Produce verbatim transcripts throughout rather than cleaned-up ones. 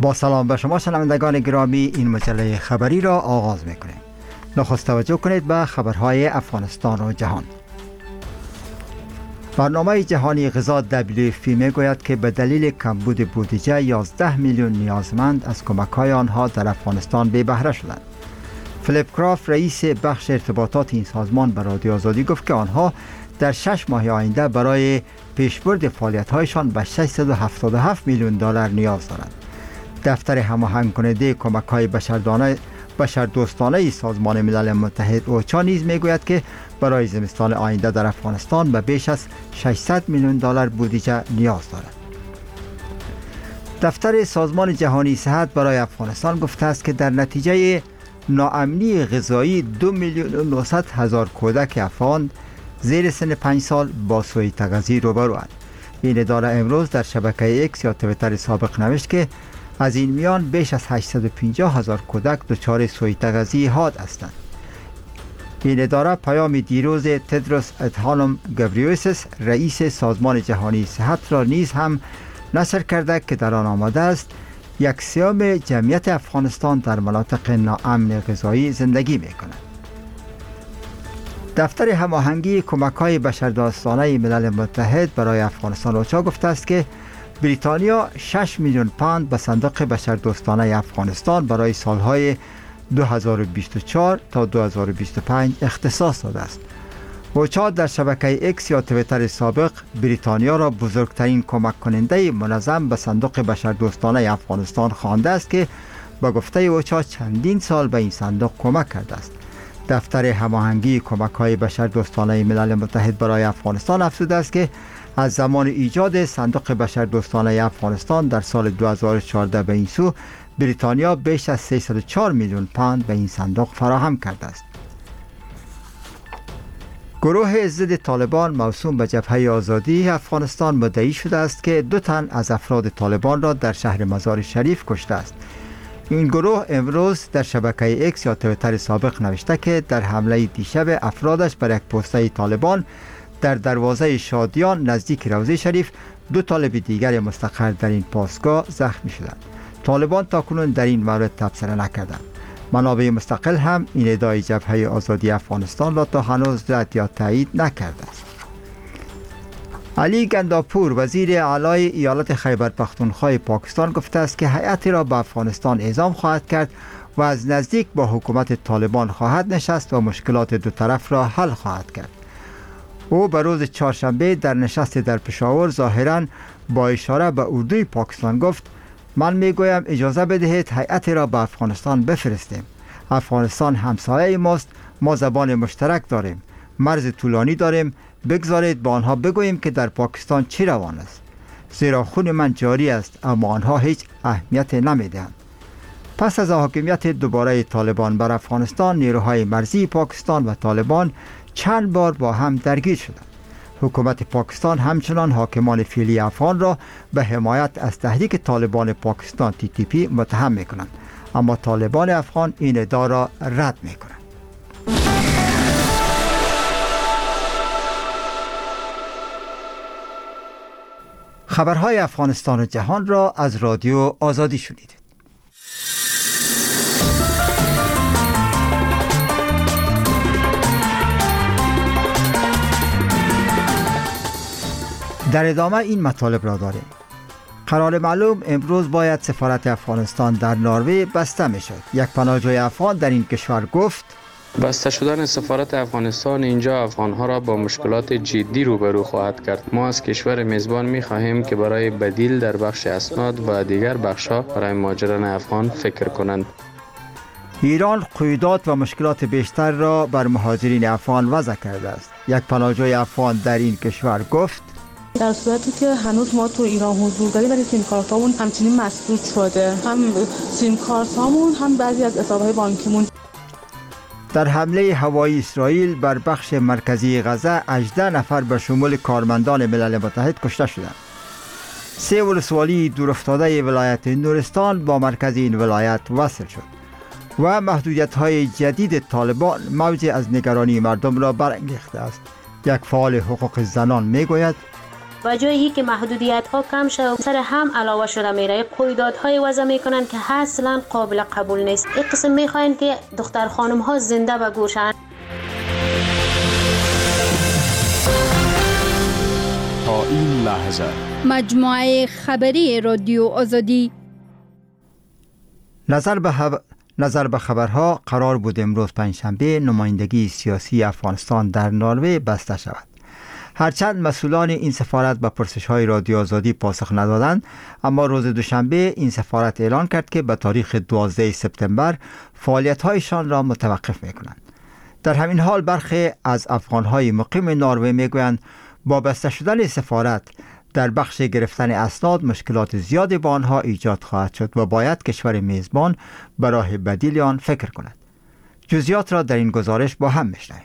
با سلام به شما شنوندگان گرامی، این مجله خبری را آغاز می‌کنیم. نخست توجه کنید به خبرهای افغانستان و جهان. برنامه جهانی غذا دبلیو اف پی میگوید که به دلیل کمبود بودجه یازده میلیون نیازمند از کمک‌های آنها در افغانستان بی بهره شدند. فیلیپ کرافت، رئیس بخش ارتباطات این سازمان، به رادیو آزادی گفت که آنها در شش ماه آینده برای پیشبرد فعالیت‌هایشان به ششصد و هفتاد و هفت میلیون دلار نیاز دارند. دفتر هماهنگ کننده کمک‌های بشردوستانه بشردوستانه سازمان ملل متحد اوچا نیز میگوید که برای زمستان آینده در افغانستان به بیش از ششصد میلیون دلار بودجه نیاز دارد. دفتر سازمان جهانی صحت برای افغانستان گفته است که در نتیجه ناامنی غذایی دو میلیون و نهصد هزار کودک افغان زیر سن پنج سال با سوء تغذیه روبروند. این اداره امروز در شبکه اکس یا توییتر سابق نوشت که از این میان بیش از هشتصد و پنجاه هزار کودک دچار سوء تغذیه حاد هستند. این اداره پیام دیروز تدروس ادهانوم گبریوسس، رئیس سازمان جهانی صحت را نیز هم نشر کرده که در آن آمده است یک سوم جمعیت افغانستان در مناطق ناامن غذایی زندگی می‌کند. دفتر هماهنگی کمک‌های بشردوستانه ملل متحد برای افغانستان اوچا گفته است که بریتانیا شش میلیون پوند به صندوق بشردوستانه افغانستان برای سالهای دو هزار و بیست و چهار تا دو هزار و بیست و پنج اختصاص داده است. اوچا در شبکه اکس یا توییتر سابق بریتانیا را بزرگترین کمک کننده منظم به صندوق بشردوستانه افغانستان خوانده است که با گفته اوچا چندین سال به این صندوق کمک کرده است. دفتر هماهنگی کمک‌های بشردوستانه ملل متحد برای افغانستان افزوده است که از زمان ایجاد صندوق بشردوستانه افغانستان در سال دو هزار و چهارده به این سو بریتانیا بیش از سیصد و چهار میلیون پوند به این صندوق فراهم کرده است. گروه ضد طالبان موسوم به جبهه آزادی افغانستان مدعی شده است که دو تن از افراد طالبان را در شهر مزار شریف کشته است. این گروه امروز در شبکه اکس یا توییتر سابق نوشته که در حمله دیشب افرادش بر یک پسته طالبان در دروازه شادیان نزدیک روضه شریف دو طالب دیگر مستقر در این پاسگاه زخمی شدند. طالبان تاکنون در این مورد تبصره نکردند. منابع مستقل هم این ادعای جبهه آزادی افغانستان را تا هنوز رد یا تایید نکرده است. علی گنداپور، وزیر اعلی ایالت خیبر پختونخوا پاکستان، گفته است که هیئتی را به افغانستان اعزام خواهد کرد و از نزدیک با حکومت طالبان خواهد نشست و مشکلات دو طرف را حل خواهد کرد. او به روز چهارشنبه در نشست در پشاور ظاهراً با اشاره به اردوی پاکستان گفت: من میگویم اجازه بدهید هیئتی را به افغانستان بفرستیم. افغانستان همسایه ماست، ما زبان مشترک داریم، مرز طولانی داریم، بگذارید با آنها بگوییم که در پاکستان چی روان است. زیرا خون من جاری است اما آنها هیچ اهمیت نمیدهند. پس از حاکمیت دوباره طالبان بر افغانستان، نیروهای مرزی پاکستان و طالبان چند بار با هم درگیر شدند. حکومت پاکستان همچنان حاکمان فعلی افغان را به حمایت از تحریک طالبان پاکستان تی تی پی متهم میکنند، اما طالبان افغان این ادعا را رد میکنند. خبرهای افغانستان و جهان را از رادیو آزادی شنیدید. در ادامه این مطالب را داریم. قرار معلوم امروز باید سفارت افغانستان در نروژ بسته می شد. یک پناهجوی افغان در این کشور گفت: بسته شدن سفارت افغانستان اینجا افغانها را با مشکلات جدی روبرو خواهد کرد. ما از کشور میزبان می خواهیم که برای بدیل در بخش اسناد و دیگر بخش‌ها برای مهاجران افغان فکر کنند. ایران قیودات و مشکلات بیشتر را بر مهاجرین افغان وضع کرده است. یک پناهجوی افغان در این کشور گفت: در صورتی که هنوز ما تو ایران حضور داریم ولی سیم کارت هامون همچنین مسدود شده، هم سیم کارت هامون هم بعضی از حساب‌های بانکیمون. در حمله هوایی اسرائیل بر بخش مرکزی غزه هجده نفر به شمول کارمندان ملل متحد کشته شدند. سه ولسوالی دورافتاده ولایت نورستان با مرکز این ولایت وصل شد و محدودیت‌های جدید طالبان موج از نگرانی مردم را برانگیخته است. یک فعال حقوق زنان میگوید: و جایی که محدودیت ها کم شد و سر هم علاوه شده میره، قیودات وضع میکنن که اصلا قابل قبول نیست. این قسم میخواین که دختر خانم ها زنده به گوشن. تا این لحظه مجموعه خبری رادیو آزادی. نظر به هب... نظر به خبرها قرار بود امروز پنجشنبه نمایندگی سیاسی افغانستان در نروژ بسته شود. هرچند مسئولان این سفارت به پرسش‌های رادیو آزادی پاسخ ندادند، اما روز دوشنبه این سفارت اعلان کرد که به تاریخ دوازده سپتامبر فعالیت‌هایشان را متوقف می‌کنند. در همین حال برخی از افغان‌های مقیم نروژ می‌گویند با بسته شدن سفارت در بخش گرفتن اسناد مشکلات زیادی با آنها ایجاد خواهد شد و باید کشور میزبان به راه بدیل آن فکر کند. جزئیات را در این گزارش با هم میشنویم.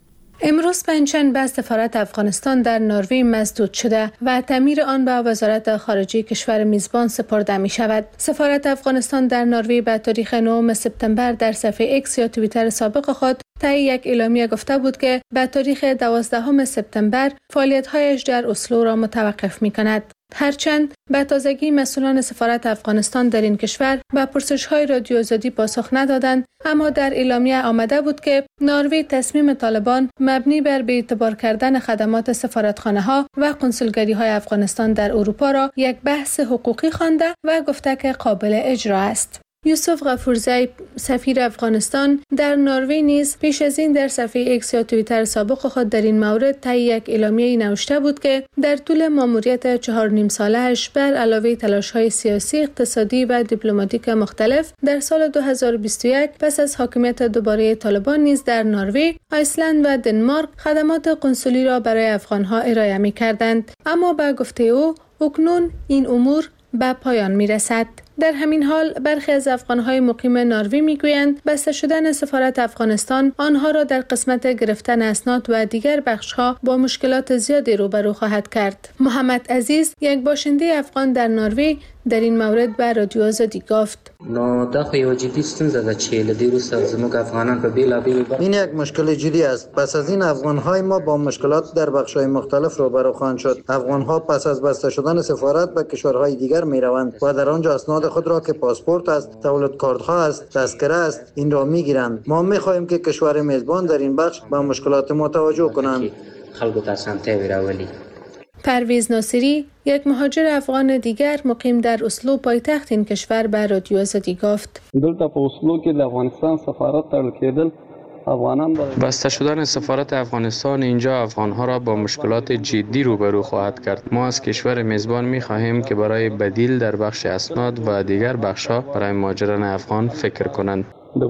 امروز پنجشنبه سفارت افغانستان در نروژ مسدود شده و تعمیر آن به وزارت خارجه کشور میزبان سپرده می شود. سفارت افغانستان در نروژ به تاریخ نهم سپتامبر در صفحه اکس یا توییتر سابق خود طی یک اعلامیه گفته بود که به تاریخ دوازدهم سپتامبر فعالیت‌هایش در اسلو را متوقف می کند. هرچند به تازگی مسئولان سفارت افغانستان در این کشور به پرسش‌های رادیو آزادی پاسخ ندادند، اما در اعلامیه آمده بود که نروژ تصمیم طالبان مبنی بر به اعتبار کردن خدمات سفارتخانه‌ها و قنسولگری‌های افغانستان در اروپا را یک بحث حقوقی خوانده و گفته که قابل اجرا است. یوسف غفورزی سفیر افغانستان در نروژ نیز پیش از این در صفحه اکس یا توییتر سابق خود در این مورد طی یک اعلامیه نوشته بود که در طول ماموریت چهار نیم ساله‌اش بر علاوه تلاش‌های سیاسی، اقتصادی و دیپلماتیک مختلف در سال دو هزار و بیست و یک پس از حاکمیت دوباره طالبان نیز در نروژ، آیسلند و دنمارک خدمات قنسولی را برای افغان‌ها ارائه می‌کردند، اما با گفته او اکنون این امور به پایان می‌رسد. در همین حال برخی از افغان‌های مقیم نروژ می‌گویند بسته شدن سفارت افغانستان آنها را در قسمت گرفتن اسناد و دیگر بخش‌ها با مشکلات زیادی روبرو خواهد کرد. محمد عزیز، یک باشنده افغان در نروژ، در این مورد به رادیو آزادی گفت: نو دا خو یو جدي ستونزه ده چې له دې وروسته زموږ افغانان په بیلابیلو این یک مشکل جدی است. پس از این افغان‌های ما با مشکلات در بخش‌های مختلف روبرو خواهند شد. افغان‌ها پس از بسته شدن سفارت به کشورهای دیگر می‌روند و در آنجا اسناد خود را که پاسپورت است، تولد کارت‌ها است، تذکره است، این را می‌گیرند. ما می‌خواهیم که کشور میزبان در این بخش به مشکلات ما توجه کنند. خلکو ته اسانتیاوې راولي. پرویز ناصری، یک مهاجر افغان دیگر مقیم در اسلو پایتخت این کشور، به رادیو آزادی گفت: دلته په اسلو کې د افغانستان سفارت تړل کېدل افغانان بسته شدن سفارت افغانستان اینجا افغانها را با مشکلات جدی روبرو خواهد کرد. ما از کشور میزبان می خواهیم که برای بدیل در بخش اسناد و دیگر بخش‌ها برای مهاجران افغان فکر کنند.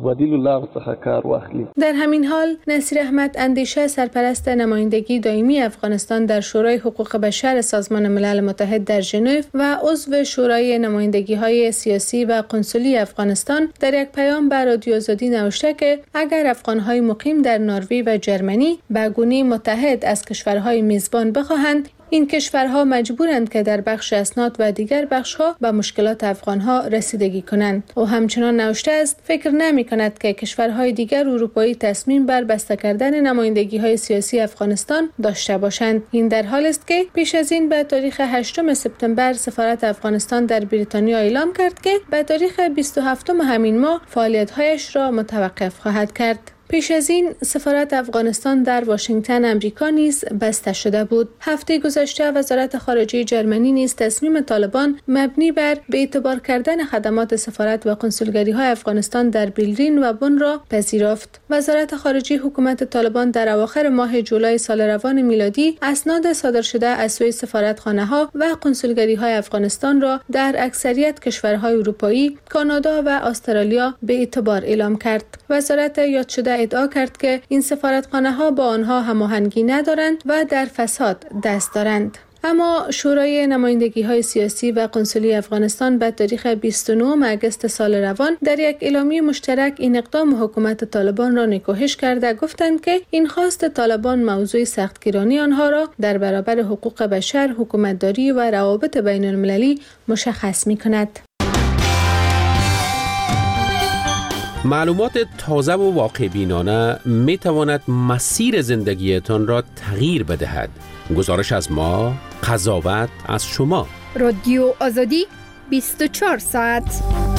در همین حال نصیر احمد اندیشه، سرپرست نمایندگی دائمی افغانستان در شورای حقوق بشر سازمان ملل متحد در ژنو و عضو شورای نمایندگی‌های سیاسی و قنسولی افغانستان، در یک پیام به رادیو آزادی نوشته که اگر افغان‌های مقیم در نروژ و جرمنی به گونه متحد از کشورهای میزبان بخواهند، این کشورها مجبورند که در بخش اسناد و دیگر بخش‌ها به مشکلات افغان‌ها رسیدگی کنند. او همچنان نوشته است فکر نمی‌کند که کشورهای دیگر اروپایی تصمیم بر بسته کردن نمایندگی‌های سیاسی افغانستان داشته باشند. این در حالی است که پیش از این به تاریخ هشتم سپتامبر سفارت افغانستان در بریتانیا اعلام کرد که به تاریخ بیست و هفتم همین ماه فعالیت‌هایش را متوقف خواهد کرد. پیش از این سفارت افغانستان در واشنگتن امریکا نیز بسته شده بود. هفته گذشته وزارت خارجه جرمنی نیز تصمیم طالبان مبنی بر به اعتبار کردن خدمات سفارت و قنسولگری‌های افغانستان در برلین و بن را پذیرفت. وزارت خارجه حکومت طالبان در اواخر ماه جولای سال روان میلادی اسناد صادر شده از سوی سفارتخانه‌ها و قنسولگری‌های افغانستان را در اکثریت کشورهای اروپایی، کانادا و استرالیا به اعتبار اعلام کرد. وزارت یاد شده ادعا کرد که این سفارتخانه‌ها با آنها هماهنگی ندارند و در فساد دست دارند. اما شورای نمایندگی‌های سیاسی و قنسولی افغانستان به تاریخ بیست و نهم آگوست سال روان در یک اعلامیه مشترک این اقدام حکومت طالبان را نکوهش کرده گفتند که این خواست طالبان موضوع سختگیرانی آنها را در برابر حقوق بشر، حکومتداری و روابط بین المللی مشخص می‌کند. معلومات تازه و واقع بینانه می تواند مسیر زندگیتان را تغییر بدهد. گزارش از ما، قضاوت از شما. رادیو آزادی بیست و چهار ساعت.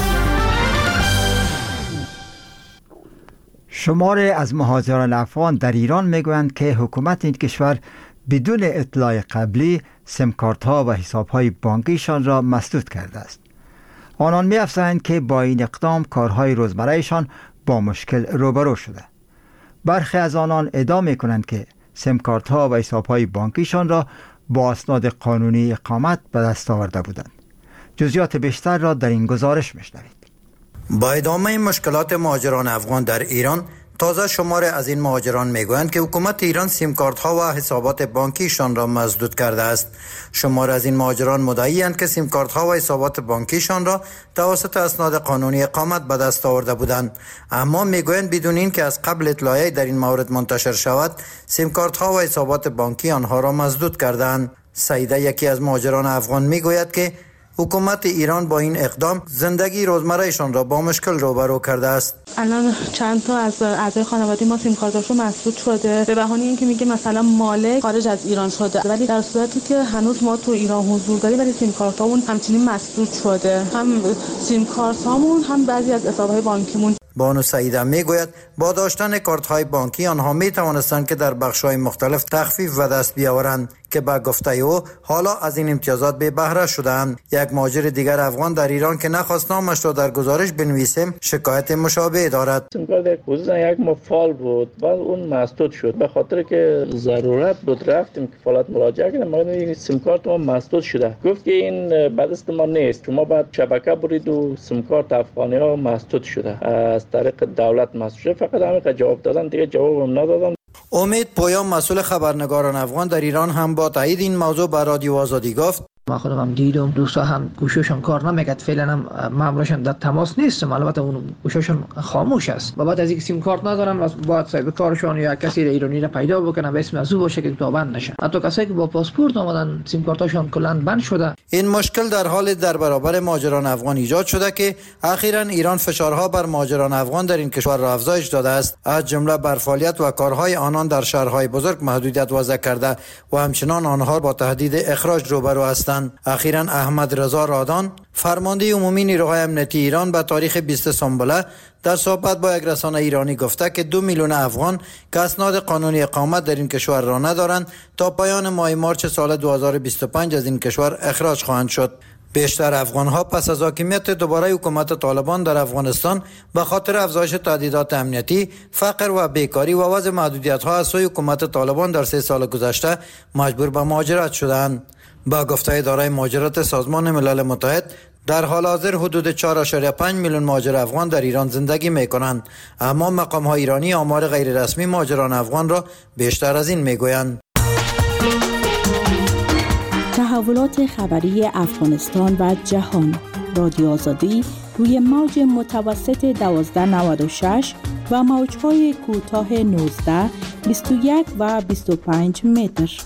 شماری از مهاجران افغان در ایران میگویند که حکومت این کشور بدون اطلاع قبلی سیمکارت ها و حساب های بانکیشان را مسدود کرده است. آنان می افزایند که با این اقدام کارهای روزمرهشان با مشکل روبرو شده. برخی از آنان ادعا می کنند که سیمکارت ها و حساب های بانکیشان را با اسناد قانونی اقامت به دست آورده بودند. جزئیات بیشتر را در این گزارش میشنوید. با ادامه مشکلات مهاجران افغان در ایران، تازه شماری از این مهاجران میگویند که حکومت ایران سیم کارت ها و حسابات بانکیشان را مسدود کرده است. شماری از این مهاجران مدعی اند که سیم کارت ها و حسابات بانکیشان را توسط اسناد قانونی اقامت به دست آورده بودند، اما میگویند بدون این که از قبل اطلاعی در این مورد منتشر شود، سیم کارت ها و حسابات بانکی آنها را مسدود کردند. سعیده، یکی از مهاجران افغان، میگوید که حکومت ایران با این اقدام زندگی روزمرهشان را با مشکل روبرو کرده است. الان چند تا از اعضای خانواده ما سیم کارتاشون مسدود شده به بهانه اینکه میگه مثلا مالک خارج از ایران شده، ولی در صورتی که هنوز ما تو ایران حضور داریم ولی سیم کارتامون همچنین مسدود شده، هم سیم کارتامون هم بعضی از حساب‌های بانکیمون. بانو سعیده میگوید با داشتن کارت های بانکی آنها می توانستند که در بخش های مختلف تخفیف و دست بیاورند که با گفته او حالا از این امتیازات بی بهره شدند. یک مهاجر دیگر افغان در ایران که نخواست نامش را در گزارش بنویسیم شکایت مشابه دارد. سیم کارت حدودا یک ماه فعال بود و اون مسدود شد به خاطر که ضرورت بود رفتیم کفالت مراجعه کردیم، ما این سیم کارت ما مسدود شده. گفت که این به دست ما نیست، شما باید شبکه برید و سیم کارت افغانی ها مسدود شده از طریق دولت مسدود شده. فقط همین جواب دادن، دیگه جواب هم ندادن. امید پویان مسئول خبرنگاران افغان در ایران هم با تایید این موضوع به رادیو آزادی گفت: ما خودم هم دیدم دوستا هم گوشوشون کار نمیکرد، فعلا هم مامورشون در تماس نیستم، البته اون گوشوشون خاموش است و بعد از اینکه سیم کارت ندارن و بعد صاحب کارشون یا کسی ایرانی را پیدا بکنن به اسم از او باشه که تو بند نشه. حتی کسایی که با پاسپورت اومدن سیم کارتاشون کلا بند شده. این مشکل در حال در برابر مهاجران افغان ایجاد شده که اخیراً ایران فشارها بر مهاجران افغان در این کشور را افزایش داده است، از جمله بر فعالیت و کارهای آنان در شهرهای بزرگ محدودیت وضع کرده و همچنان آنها با تهدید اخراج روبرو هستند. اخیراً احمد رضا رادان، فرمانده عمومی نیروهای امنیتی ایران، به تاریخ بیست سامبله در صحبت با یک رسانه ایرانی گفته که دو میلیون افغان که اسناد قانونی اقامت در این کشور را ندارند تا پایان ماه مارچ سال دو هزار و بیست و پنج از این کشور اخراج خواهند شد. بیشتر افغان‌ها پس از حاکمیت دوباره حکومت طالبان در افغانستان به خاطر افزایش تهدیدات امنیتی، فقر و بیکاری و وضع محدودیت‌ها از سوی حکومت طالبان در سه سال گذشته مجبور به مهاجرت شدند. با گفته اداره مهاجرت سازمان ملل متحد، در حال حاضر حدود چهار ممیز پنج میلیون مهاجر افغان در ایران زندگی می‌کنند، اما مقام‌های ایرانی آمار غیر رسمی مهاجران افغان را بیشتر از این می‌گویند. تحولات خبری افغانستان و جهان. رادیو آزادی روی موج متوسط دوازده نود و شش و موج‌های کوتاه نوزده، بیست و یک و بیست و پنج متر.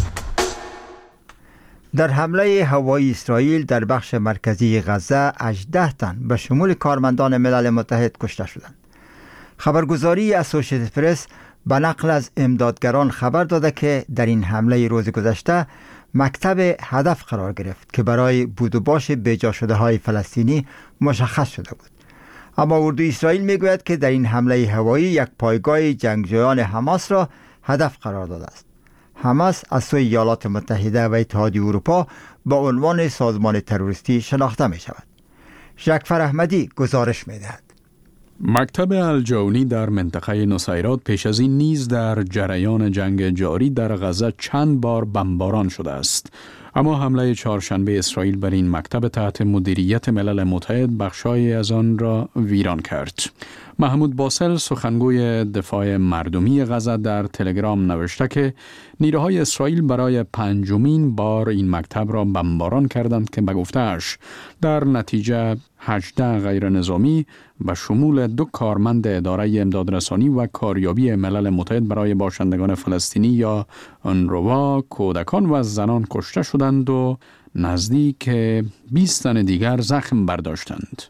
در حمله هوایی اسرائیل در بخش مرکزی غزه هجده تن به شمول کارمندان ملل متحد کشته شدند. خبرگزاری اسوسییتد پرس به نقل از امدادگران خبر داده که در این حمله روز گذشته مکتب هدف قرار گرفت که برای بود و باش بیجا شده های فلسطینی مشخص شده بود. اما اردوی اسرائیل میگوید که در این حمله هوایی یک پایگاه جنگجویان حماس را هدف قرار داده است. حماس از سوی ایالات متحده و اتحادیه اروپا با عنوان سازمان تروریستی شناخته می شود. جعفر احمدی گزارش می دهد. مکتب الجونی در منطقه نصیرات پیش از این نیز در جریان جنگ جاری در غزه چند بار بمباران شده است. اما حمله چهارشنبه اسرائیل بر این مکتب تحت مدیریت ملل متحد بخشای از آن را ویران کرد. محمود باسل، سخنگوی دفاع مردمی غزه، در تلگرام نوشته که نیروهای اسرائیل برای پنجمین بار این مکتب را بمباران کردند که به گفته‌اش در نتیجه هجده غیر نظامی به شمول دو کارمند اداره امدادرسانی و کاریابی ملل متحد برای باشندگان فلسطینی یا اونروا، کودکان و زنان کشته شدند و نزدیک بیست تن دیگر زخم برداشتند.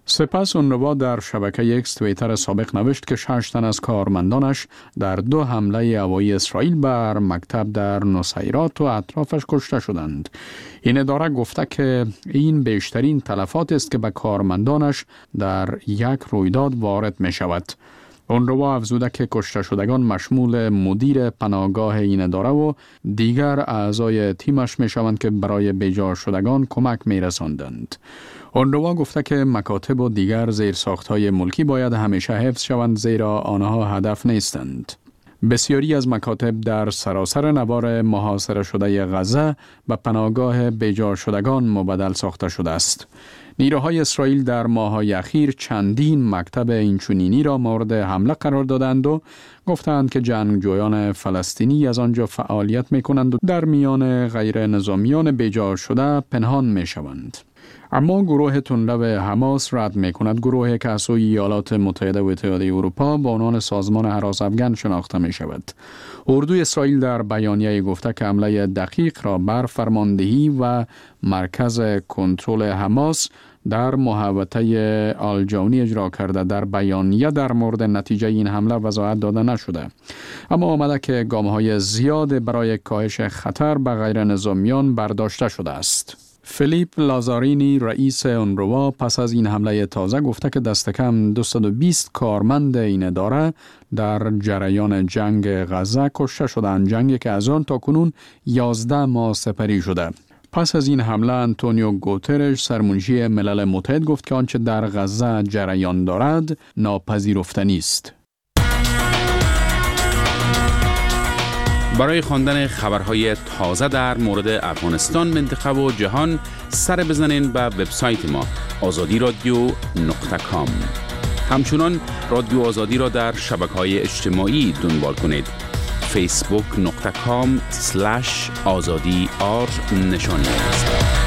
سپس اونروا در شبکه اکس توییتر سابق نوشت که شش تن از کارمندانش در دو حمله هوایی اسرائیل بر مکتب در نصیرات و اطرافش کشته شدند. این اداره گفته که این بیشترین تلفات است که به کارمندانش در یک رویداد وارد می شود. اونروا افزوده که کشته شدگان مشمول مدیر پناهگاه این اداره و دیگر اعضای تیمش می شوند که برای بیجار شدگان کمک می رساندند. اونروا گفته که مکاتب و دیگر زیرساخت‌های ملکی باید همیشه حفظ شوند زیرا آنها هدف نیستند. بسیاری از مکاتب در سراسر نوار محاصره شده غزه به پناهگاه بیجار شدگان مبدل ساخته شده است. نیروهای اسرائیل در ماه‌های اخیر چندین مکتب اینچنینی را مورد حمله قرار دادند و گفتند که جنگجویان فلسطینی از آنجا فعالیت می‌کنند و در میان غیر نظامیان بیجار شده پنهان می‌شوند. اما گروه تندرو حماس رد می‌کند گروهی که از سوی ایالات متحده و اتحادیه اروپا با عنوان سازمان هراس افغان شناخته می‌شود. اردوی اسرائیل در بیانیه گفته که حمله دقیق را بر فرماندهی و مرکز کنترل حماس در محوطه آلجونی اجرا کرده. در بیانیه در مورد نتیجه این حمله وضاحت داده نشده، اما آمده که گام‌های زیاد برای کاهش خطر به غیر نظامیان برداشته شده است. فیلیپ لازارینی رئیس اونروا پس از این حمله تازه گفته که دست کم دویست و بیست کارمند این اداره در جریان جنگ غزه کشته شدند، جنگی که از آن تا کنون یازده ماه سپری شده. پس از این حمله انتونیو گوترش سرمنشی ملل متحد گفت که آنچه در غزه جریان دارد ناپذیرفتنی است. برای خواندن خبرهای تازه در مورد افغانستان، منطقه و جهان سر بزنین به وبسایت ما آزادی رادیو نقطه کام. همچنان رادیو آزادی را در شبکه‌های اجتماعی دنبال کنید. فیسبوک نقطه کام سلش آزادی آر نشانی است.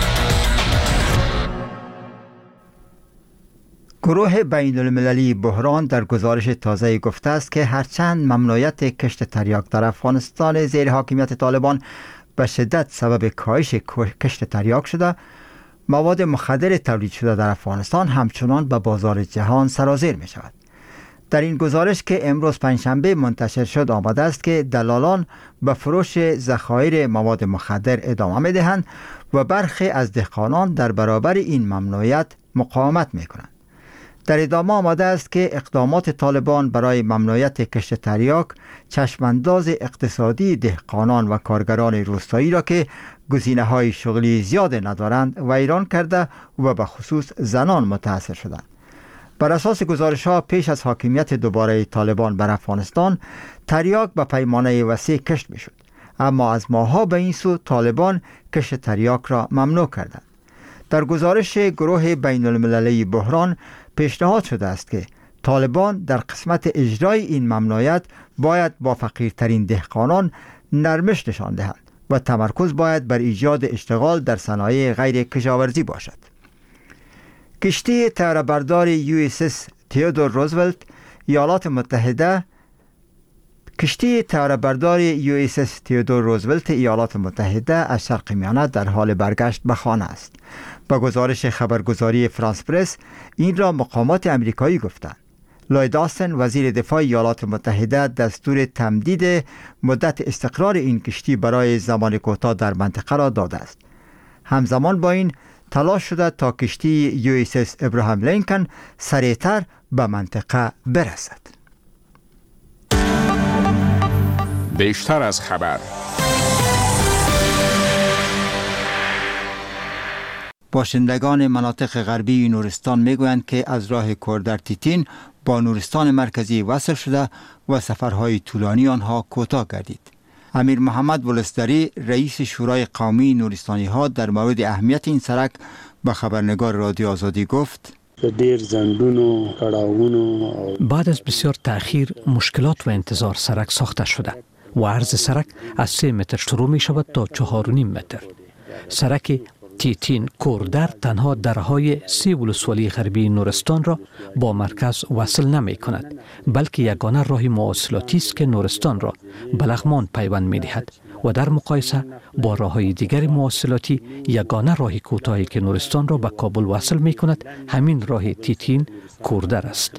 گروه بین المللی بحران در گزارش تازه گفته است که هرچند ممنوعیت کشت تریاک در افغانستان زیر حاکمیت طالبان به شدت سبب کاهش کشت تریاک شده، مواد مخدر تولید شده در افغانستان همچنان به بازار جهان سرازیر می شود. در این گزارش که امروز پنجشنبه منتشر شد آمده است که دلالان به فروش ذخایر مواد مخدر ادامه می دهند و برخی از دهقانان در برابر این ممنوعیت مقاومت می کنند. در ادامه آمده است که اقدامات طالبان برای ممنوعیت کشت تریاک چشمانداز اقتصادی دهقانان و کارگران روستایی را که گزینه‌های شغلی زیاد ندارند ویران کرده و به خصوص زنان متاثر شدند. بر اساس گزارش‌ها پیش از حاکمیت دوباره طالبان بر افغانستان تریاک به پیمانه وسیع کشت می‌شد، اما از ماه‌ها به این سو طالبان کشت تریاک را ممنوع کردند. در گزارش گروه بین المللی بحران پیشنهاد شده است که طالبان در قسمت اجرای این ممنوعیت باید با فقیرترین دهقانان نرمش نشان دهند و تمرکز باید بر ایجاد اشتغال در صنایع غیر کشاورزی باشد. کشتی طیاره‌بردار یو اس اس تئودور روزولت ایالات متحده کشتی طیاره‌بردار یو اس اس تئودور روزولت ایالات متحده از شرق میانه در حال برگشت به خانه است. با گزارش خبرگزاری فرانس پرس این را مقامات امریکایی گفتند. لوید آستن وزیر دفاع ایالات متحده دستور تمدید مدت استقرار این کشتی برای زمان کوتاه در منطقه را داده است. همزمان با این تلاش شده تا کشتی یو اس اس ابراهام لینکن سریعتر به منطقه برسد. بیشتر از خبر. باشندگان مناطق غربی نورستان میگویند که از راه کوردرتیتین با نورستان مرکزی وصل شده و سفرهای طولانی آنها کوتاه گردید. امیر محمد ولسدری رئیس شورای قومی نورستانی ها در مورد اهمیت این سرک به خبرنگار رادیو آزادی گفت: دیر زندون و کڑاون و بعد از بسیار تأخیر مشکلات و انتظار سرک ساخته شده و عرض سرک از سه متر شروع می شود تا چهار و نیم متر. سرک تیتین کوردر تنها درهای سی ولسوالی غربی نورستان را با مرکز وصل نمی کند، بلکه یگانه راه مواصلاتی است که نورستان را به لغمان پیوند می دهد و در مقایسه با راه‌های دیگر مواصلاتی یگانه راه کوتاهی که نورستان را به کابل وصل می کند همین راه تیتین کوردر است.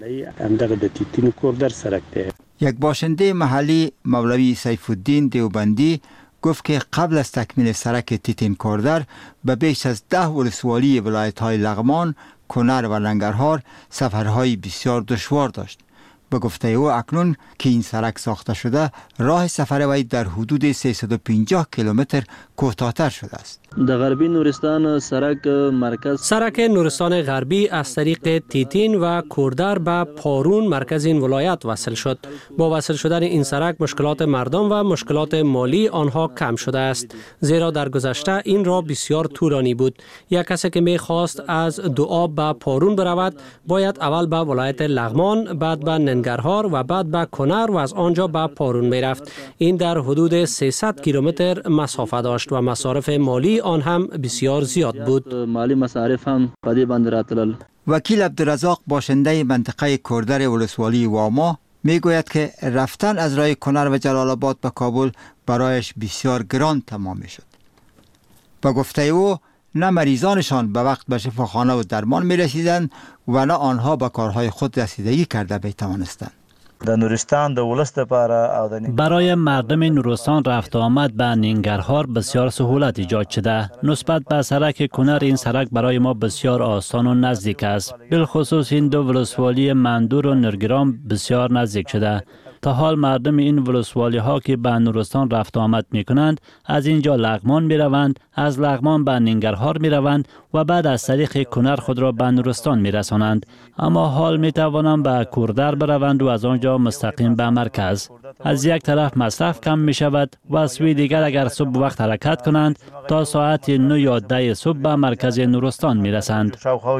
یک باشنده محلی مولوی سیف الدین دیوبندی گفت که قبل از تکمیل سرک تیتین کوردر به بیش از ده ولسوالی ولایت‌های لغمان، کنر و ننگرهار سفرهای بسیار دشوار داشت. به گفته او اکنون که این سرک ساخته شده راه سفر وی در حدود سیصد و پنجاه کیلومتر کوتاه‌تر شده است. در غربی نورستان سرک مرکز سرک نورستان غربی از طریق تیتین و کوردر به پارون مرکز این ولایت وصل شد. با وصل شدن این سرک مشکلات مردم و مشکلات مالی آنها کم شده است، زیرا در گذشته این راه بسیار طولانی بود. یک کسی که می خواست از دوآب به پارون برود باید اول به ولایت لغمان، بعد به ننگرهار و بعد به کنر و از آنجا به پارون می رفت. این در حدود سیصد کیلومتر مسافت داشت و مصارف مالی آن هم بسیار زیاد بود. مالی مصارف هم پدی بند راتلل. وکیل عبدالرزاق باشنده منطقه کوردر ولسوالی واما می گوید که رفتن از راه کنر و جلال آباد به کابل برایش بسیار گران تمام می شد. با گفته او نه مریضانشان به وقت به شفاخانه و درمان می رسیدند و نه آنها به کارهای خود رسیدگی کرده می توانستند. در نورستان د ولس لپاره برای مردم نورستان رفت آمد به ننگرهار بسیار سهولت ایجاد شده. نسبت به سرک کنر این سرک برای ما بسیار آسان و نزدیک است. بالخصوص این دو ولسوالی مندور و نرگرام بسیار نزدیک شده. تا حال مردم این ولسوالی ها که به نورستان رفت آمد می کنند از اینجا لغمان می روند، از لغمان به ننگرهار می روند و بعد از طریق کنر خود را به نورستان می رسانند. اما حال می توانند به کوردر بروند و از آنجا مستقیم به مرکز. از یک طرف مصرف کم می شود و از سوی دیگر اگر صبح وقت حرکت کنند تا ساعت نه یا ده صبح به مرکز نورستان می رسند.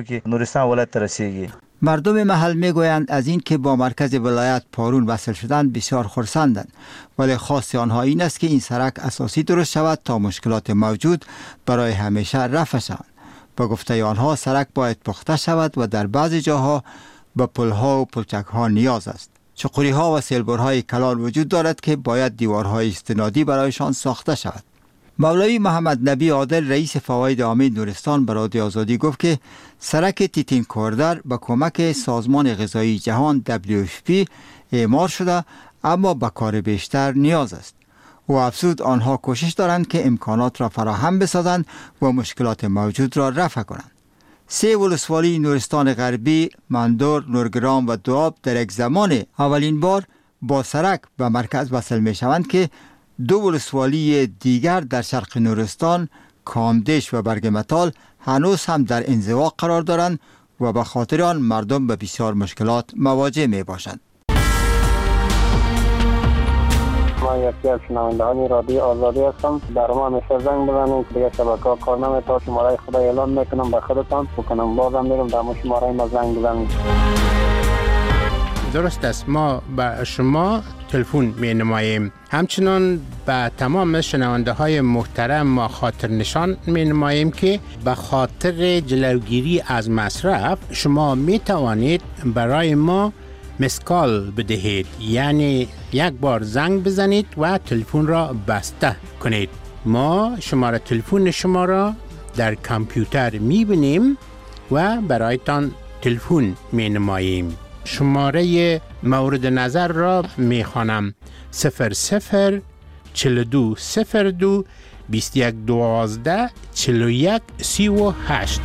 مردم محل می گویند از این که با مرکز ولایت پارون وصل شدند بسیار خرسندند، ولی خواست آنها این است که این سرک اساسی درست شود تا مشکلات موجود برای همیشه رفع شوند. با گفته آنها سرک باید پخته شود و در بعضی جاها به پلها و پلچکها نیاز است. چقوری‌ها و سیلبرهای کلان وجود دارد که باید دیوارهای استنادی برایشان ساخته شود. مولوی محمد نبی عادل رئیس فواید عامه نورستان به رادیو آزادی گفت که سرک تیتین کوردر با کمک سازمان غذایی جهان دبلیو اف پی اعمار شده، اما به کار بیشتر نیاز است. و افزود آنها کوشش دارند که امکانات را فراهم بسازند و مشکلات موجود را رفع کنند. سه ولسوالی نورستان غربی، مندور، نورگرام و دوآب در یک زمان اولین بار با سرک به مرکز وصل می شوند که دو ولسوالی دیگر در شرق نورستان، کامدش و برگمتال هنوز هم در انزوا قرار دارند و به خاطر آن مردم به بسیار مشکلات مواجه می باشند. ما یکی از شنوندگان رادیو آزادی هستم. در ما همیشه زنگ بزنید دیگه شبکه ها کار نمی‌کنه. شماره خدا اعلان میکنم به خودتان بکنم بازم میرم در ما شماره ما زنگ بزنید. درست است، ما به شما تلفن می نماییم. همچنان به تمام شنونده های محترم ما خاطر نشان می نماییم که به خاطر جلوگیری از مصرف شما می توانید برای ما مسکال بدهید، یعنی یک بار زنگ بزنید و تلفن را بسته کنید. ما شماره تلفن شما را در کامپیوتر می بینیم و برایتان تلفن می نماییم. شماره مورد نظر را می خوانم: صفر صفر چهل و دو صفر دو بیست و یک دوازده چهل و یک سی و هشت.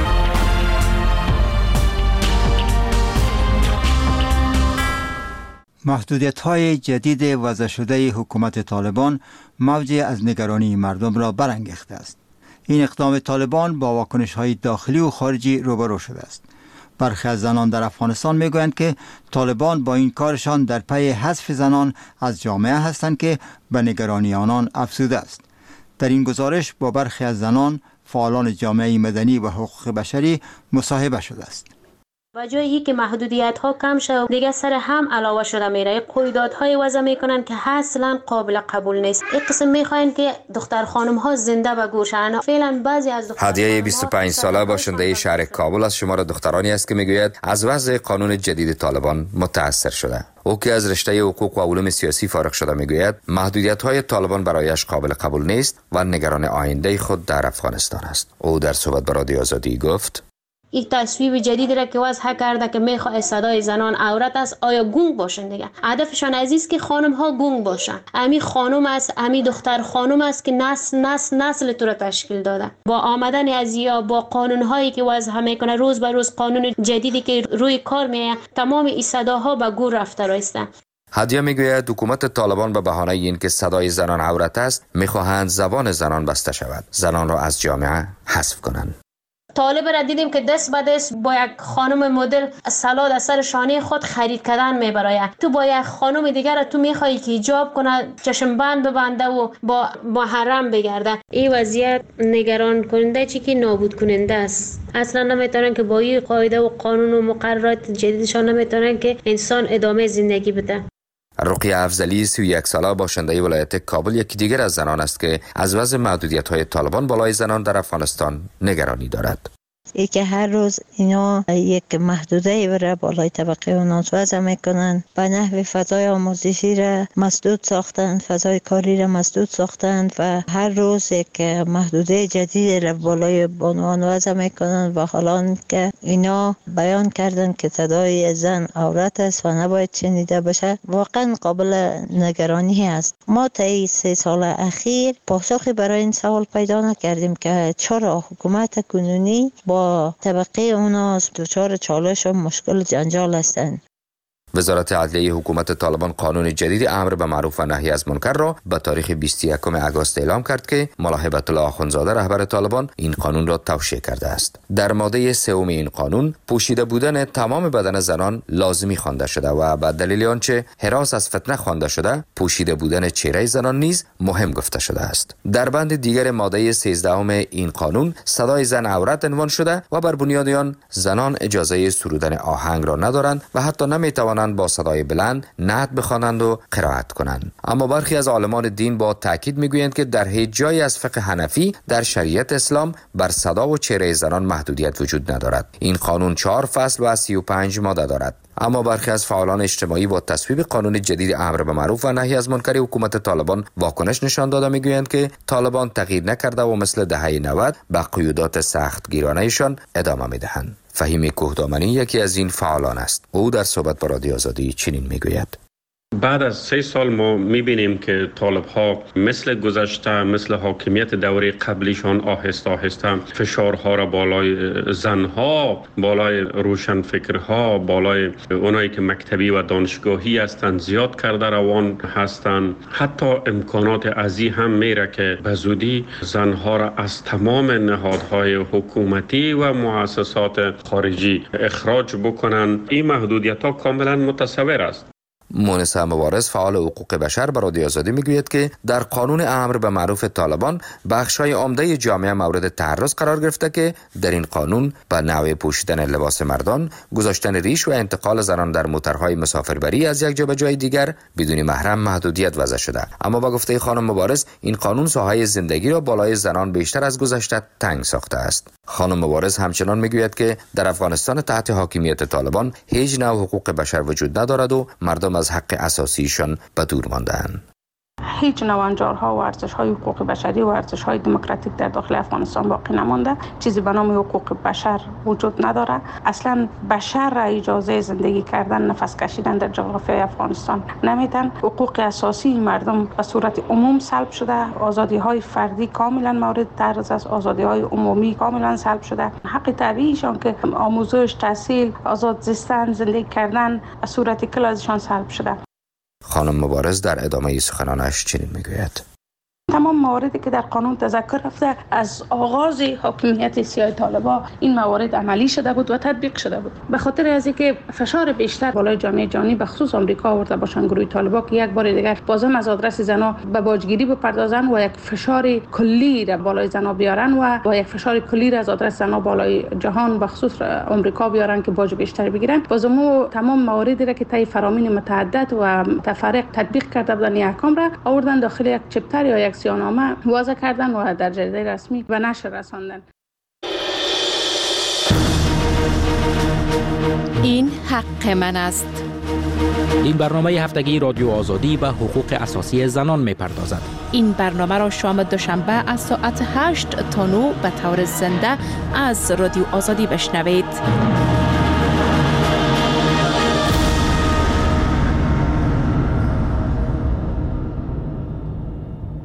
محدودیت‌های جدید وضع شده حکومت طالبان موج از نگرانی مردم را برانگیخته است. این اقدام طالبان با واکنش‌های داخلی و خارجی روبرو شده است. برخی از زنان در افغانستان میگویند که طالبان با این کارشان در پی حذف زنان از جامعه هستند که به نگرانی آنان افزوده است. در این گزارش با برخی از زنان فعالان جامعه مدنی و حقوق بشری مصاحبه شده است. و جایی که محدودیت ها کم شد دیگه سر هم علاوه شده میره، قیودات وضع میکنن که اصلا قابل قبول نیست. این قسم میخواین که دختر خانم ها زنده به گوشن. فعلا بعضی از دختر هدیه بیست و پنج ساله باشنده شهر کابل از شمار دخترانی است که میگوید از وضع قانون جدید طالبان متاثر شده. او که از رشته حقوق و علوم سیاسی فارغ شده میگوید محدودیت های طالبان برایش قابل قبول نیست و نگران آینده خود در افغانستان است. او در صحبت با رادیو آزادی گفت: این تصویب جدیدی را که وضع کرده که میخواد صدای زنان عورت است، آیا گونگ باشن دیگه؟ هدفشان عزیز که خانم ها گونگ باشن. امی خانم است، امی دختر خانم است که نسل نسل نسل تو را تشکیل داده. با آمدن از یا با قانون هایی که وضع میکنه، روز به روز قانون جدیدی که روی کار میه، تمام این صداها به گور رفته رایسته. هدیه میگوید حکومت طالبان به بهانه اینکه صدای زنان عورت است، میخواهند زبان زنان بسته شود، زنان را از جامعه حذف کنند. طالب را دیدیم که دست به دست با یک خانم مدل سالاد از سر شانه خود خرید کردن میبراید. تو با یک خانم دیگر را تو میخوایی که حجاب کنه، چشم بند ببنده و با محرم بگرده. این وضعیت نگران کننده چی که نابود کننده است. اصلا نمیتونن که با این قاعده و قانون و مقررات جدیدشان نمیتونن که انسان ادامه زندگی بده. رقیه افضلی سی و یک ساله باشنده ولایت کابل یکی دیگر از زنان است که از وضع محدودیت‌های طالبان بالای زنان در افغانستان نگرانی دارد. ای که هر روز اینا یک محدوده را بالای طبقه اونها وضع میکنن، به نحو فضای آموزشی را مسدود ساختند، فضای کاری را مسدود ساختند و هر روز یک محدوده جدید را بالای بانوان وضع میکنند و حالا که اینا بیان کردند که صدای زن عورت است و نباید شنیده بشه، واقعا قابل نگرانی است. ما طی سه سال اخیر پاسخی برای این سوال پیدا نکردیم که چرا حکومت کنونی با طبقه اونا دچار چالش و مشکل جنجال هستند. وزارت عدلیه حکومت طالبان قانون جدید امر به معروف و نهی از منکر را به تاریخ بیست و یکم آگوست اعلام کرد که ملا هیبت الله آخوندزاده رهبر طالبان این قانون را توشیح کرده است. در ماده سوم این قانون پوشیده بودن تمام بدن زنان لازمی خوانده شده و به دلیل آنچه هراس از فتنه خوانده شده، پوشیده بودن چهره زنان نیز مهم گفته شده است. در بند دیگر ماده سیزدهم این قانون صدای زن عورت عنوان شده و بر بنیاد آن زنان اجازه سرودن آهنگ را ندارند و حتی نمیتوانند با صدای بلند نعت بخوانند و قرائت کنند. اما برخی از عالمان دین با تاکید میگویند که در هیچ جایی از فقه حنفی در شریعت اسلام بر صدا و چهره زنان محدودیت وجود ندارد. این قانون چهار فصل و سی و پنج ماده دارد. اما برخی از فعالان اجتماعی با تصویب قانون جدید امر به معروف و نهی از منکر حکومت طالبان واکنش نشان داده میگویند که طالبان تغییر نکرده و مثل دهه نود به قیودات سختگیرانه‌شان ادامه میدهند. فهیم کوهدامنی یکی از این فعالان است. او در صحبت با رادیو آزادی چنین میگوید: بعد از سه سال ما میبینیم که طالب ها مثل گذشته، مثل حاکمیت دوره قبلیشان آهسته آهسته فشارها را بالای زنها، بالای روشنفکرها، بالای اونایی که مکتبی و دانشگاهی هستند زیاد کرده روان هستند. حتی امکانات ازی هم میره که به زودی زنها را از تمام نهادهای حکومتی و مؤسسات خارجی اخراج بکنن. این محدودیت ها کاملا متصور است. مونس مبارز فعال حقوق بشر به رادیو آزادی میگوید که در قانون امر به معروف طالبان بخش‌های عمده جامعه مورد تعرض قرار گرفته که در این قانون به نوع پوشیدن لباس مردان، گذاشتن ریش و انتقال زنان در موترهای مسافربری از یک جا به جای دیگر بدون محرم محدودیت وضع شده. اما با گفته خانم مبارز این قانون ساحه زندگی را بالای زنان بیشتر از گذشته تنگ ساخته است. خانم مبارز همچنان میگوید که در افغانستان تحت حاکمیت طالبان هیچ نوع حقوق بشر وجود ندارد و مردم از حق اساسیشان به دور مانده‌اند. هیچ نوانجارها و ارزش‌های حقوق بشری و ارزش‌های دموکراتیک در داخل افغانستان باقی نمانده. چیزی به نام حقوق بشر وجود نداره. اصلا بشر را اجازه زندگی کردن، نفس کشیدن در جغرافیای افغانستان نمیدن. حقوق اساسی مردم به صورت عموم سلب شده. آزادی‌های فردی کاملا مورد تعرض است. آزادی‌های عمومی کاملا سلب شده. حق طبیعیشان که آموزش، تحصیل، آزاد زیستن، زندگی کردن به صورت کل ازشان سلب شده. خانم مبارز در ادامه سخنانش چنین میگوید: تمام مواردی که در قانون تذکر رفته از آغاز حاکمیت سیاه طالبان این موارد عملی شده بود و تطبیق شده بود. به خاطر از اینکه فشار بیشتر بالای جامعه جهانی به خصوص آمریکا آورده باشن گروه طالبان که یک بار دیگر بازم از آدرس زنا به باجگیری بپردازن و یک فشار کلی را بالای زنا بیارن و با یک فشار کلی را از آدرس زنا بالای جهان به خصوص آمریکا بیارن که باج بیشتر بگیرن. بازم تمام مواردی را که طی فرامین متعدد و متفرق تطبیق کرده بودن این احکام را آوردن داخل یک چپتر یا یک سیاهنامه وضع کردن و در جریده رسمی به نشر رساندن. این حق من است. این برنامه هفتگی رادیو آزادی به حقوق اساسی زنان می پردازد. این برنامه را شام دوشنبه از ساعت هشت تا نه به طور زنده از رادیو آزادی بشنوید.